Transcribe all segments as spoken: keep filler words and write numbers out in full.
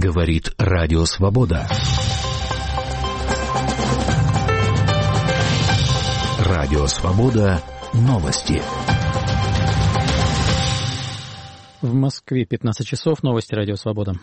Говорит Радио Свобода. Радио Свобода. Новости. В Москве пятнадцать часов. Новости Радио Свобода.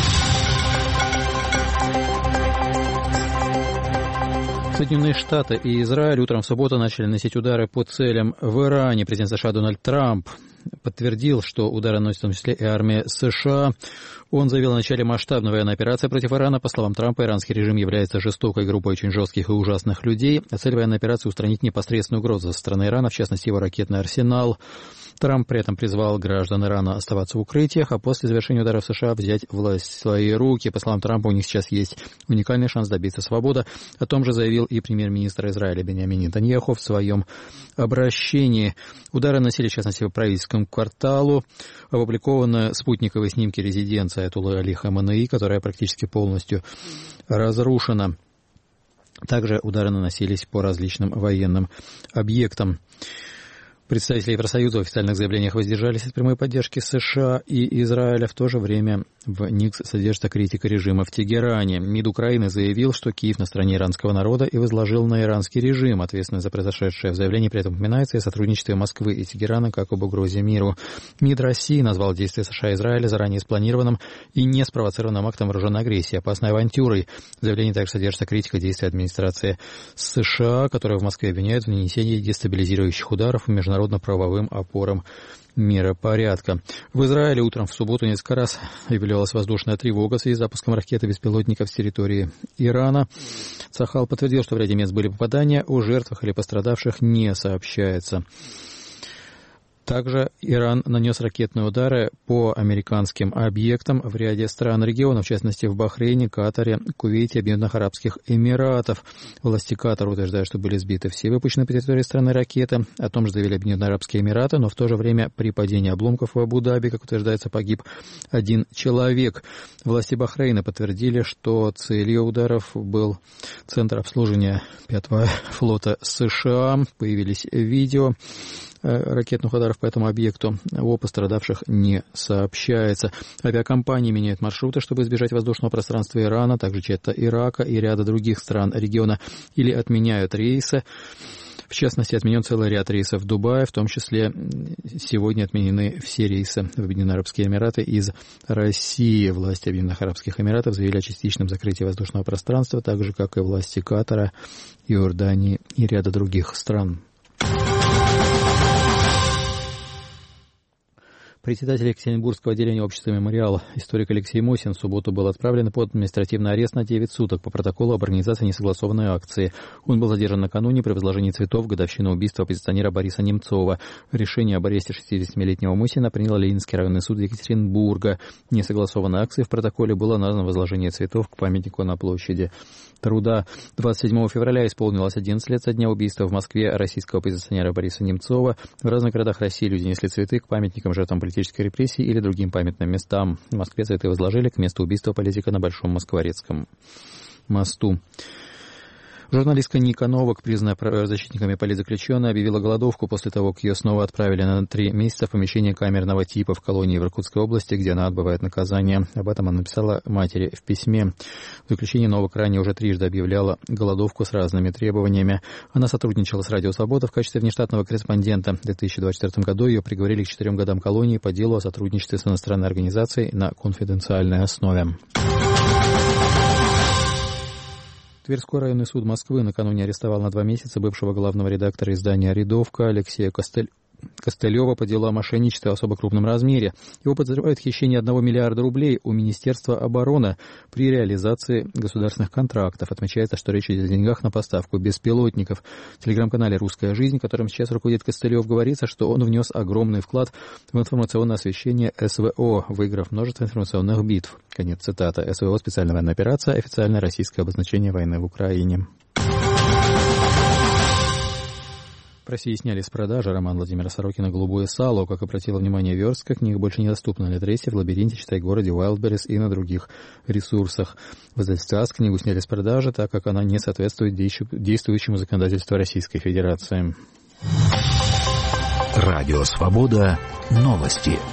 Соединенные Штаты и Израиль утром в субботу начали наносить удары по целям в Иране. Президент США Дональд Трамп подтвердил, что удары наносит в том числе и армия США. Он заявил о начале масштабной военной операции против Ирана. По словам Трампа, иранский режим является жестокой группой очень жестких и ужасных людей. А цель военной операции — устранить непосредственную угрозу со стороны Ирана, в частности его ракетный арсенал. Трамп при этом призвал граждан Ирана оставаться в укрытиях, а после завершения ударов США взять власть в свои руки. По словам Трампа, у них сейчас есть уникальный шанс добиться свободы. О том же заявил и премьер-министр Израиля Биньямин Нетаньяху в своем обращении. Удары наносили, в частности, по правительскому кварталу. Опубликованы спутниковые снимки резиденции Аятоллы Али Хаменеи, которая практически полностью разрушена. Также удары наносились по различным военным объектам. Представители Евросоюза в официальных заявлениях воздержались от прямой поддержки США и Израиля. В то же время в НИКС содержится критика режима в Тегеране. МИД Украины заявил, что Киев на стороне иранского народа и возложил на иранский режим ответственность за произошедшее. В заявлении при этом упоминается и сотрудничестве Москвы и Тегерана как об угрозе миру. МИД России назвал действия США и Израиля заранее спланированным и не спровоцированным актом вооруженной агрессии, опасной авантюрой. В заявлении также содержится критика действий администрации США, которая в Москве обвиняет в нанесении дестабилизирующих ударов в международном правовым опорам миропорядка. В Израиле утром в субботу несколько раз объявлялась воздушная тревога в связи с запуском ракеты беспилотников с территории Ирана. Цахал подтвердил, что в ряде мест были попадания, о жертвах или пострадавших не сообщается. Также Иран нанес ракетные удары по американским объектам в ряде стран региона, в частности в Бахрейне, Катаре, Кувейте, Объединенных Арабских Эмиратов. Власти Катара утверждают, что были сбиты все выпущенные по территории страны ракеты. О том же заявили Объединенные Арабские Эмираты, но в то же время при падении обломков в Абу-Даби, как утверждается, погиб один человек. Власти Бахрейна подтвердили, что целью ударов был центр обслуживания пятого флота США. Появились видео ракетных ударов по этому объекту. О пострадавших не сообщается. Авиакомпании меняют маршруты, чтобы избежать воздушного пространства Ирана, также часто Ирака и ряда других стран региона, или отменяют рейсы. В частности, отменен целый ряд рейсов в Дубае, в том числе сегодня отменены все рейсы в Объединенные Арабские Эмираты из России. Власти Объединенных Арабских Эмиратов заявили о частичном закрытии воздушного пространства, так же, как и власти Катара, Иордании и ряда других стран. Председатель Екатеринбургского отделения общества «Мемориал» историк Алексей Мосин в субботу был отправлен под административный арест на девять суток по протоколу об организации несогласованной акции. Он был задержан накануне при возложении цветов в годовщину убийства оппозиционера Бориса Немцова. Решение об аресте шестидесятисемилетнего Мосина принял Ленинский районный суд Екатеринбурга. Несогласованной акцией в протоколе было названо возложение цветов к памятнику на площади Труда. двадцать седьмого февраля исполнилось одиннадцать лет со дня убийства в Москве российского оппозиционера Бориса Немцова. В разных городах России люди несли цветы к памятникам жертвам политической репрессии или другим памятным местам. В Москве цветы возложили к месту убийства политика на Большом Москворецком мосту. Журналистка Ника Новак, признанная правозащитниками политзаключенной, объявила голодовку после того, как ее снова отправили на три месяца в помещение камерного типа в колонии в Иркутской области, где она отбывает наказание. Об этом она написала матери в письме. В заключение Новак ранее уже трижды объявляла голодовку с разными требованиями. Она сотрудничала с Радио Свобода в качестве внештатного корреспондента. В две тысячи двадцать четвёртом году ее приговорили к четырем годам колонии по делу о сотрудничестве с иностранной организацией на конфиденциальной основе. Тверской районный суд Москвы накануне арестовал на два месяца бывшего главного редактора издания «Рядовка» Алексея Костель... Костылева по делу о мошенничестве в особо крупном размере. Его подозревают в хищении одного миллиарда рублей у Министерства обороны при реализации государственных контрактов. Отмечается, что речь идет о деньгах на поставку беспилотников. В телеграм-канале «Русская жизнь», которым сейчас руководит Костылев, говорится, что он внес огромный вклад в информационное освещение СВО, выиграв множество информационных битв. Конец цитаты. СВО — специальная военная операция, официальное российское обозначение войны в Украине. В России сняли с продажи роман Владимира Сорокина «Голубое сало». Как обратила внимание Верстка, книга больше недоступна на Литресе, в Лабиринте, Читай-городе, Wildberries и на других ресурсах. В издательстве АСК книгу сняли с продажи, так как она не соответствует действующему законодательству Российской Федерации. Радио Свобода. Новости.